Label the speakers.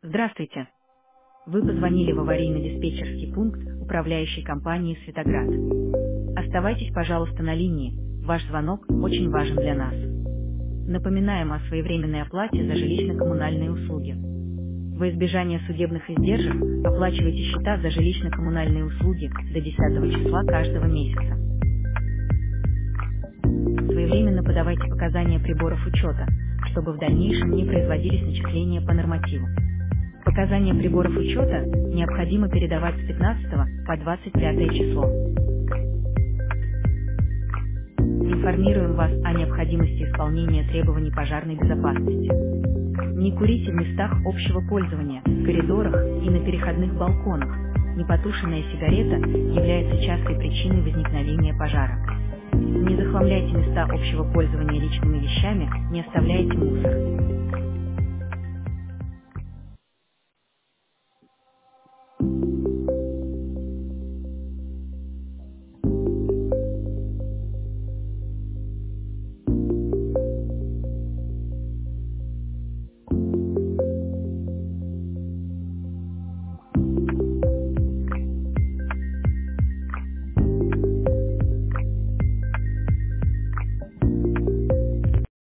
Speaker 1: Здравствуйте. Вы позвонили в аварийно-диспетчерский пункт управляющей компании «Светоград». Оставайтесь, пожалуйста, на линии. Ваш звонок очень важен для нас. Напоминаем о своевременной оплате за жилищно-коммунальные услуги. Во избежание судебных издержек оплачивайте счета за жилищно-коммунальные услуги до 10 числа каждого месяца. Своевременно подавайте показания приборов учета, чтобы в дальнейшем не производились начисления по нормативу. Показания приборов учета необходимо передавать с 15 по 25 число. Информируем вас о необходимости исполнения требований пожарной безопасности. Не курите в местах общего пользования, в коридорах и на переходных балконах. Непотушенная сигарета является частой причиной возникновения пожара. Не захламляйте места общего пользования личными вещами, не оставляйте мусор.